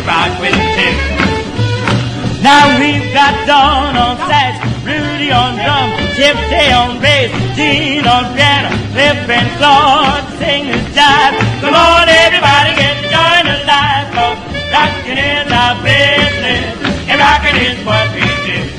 rock with two. Now we've got Dawn on sax, Rudy on drum, Gypsy on bass, Gene on piano, Cliff and Claude sing the jive. Come on everybody, get joined alive, 'cause rockin' is our business, and rockin' is what we do.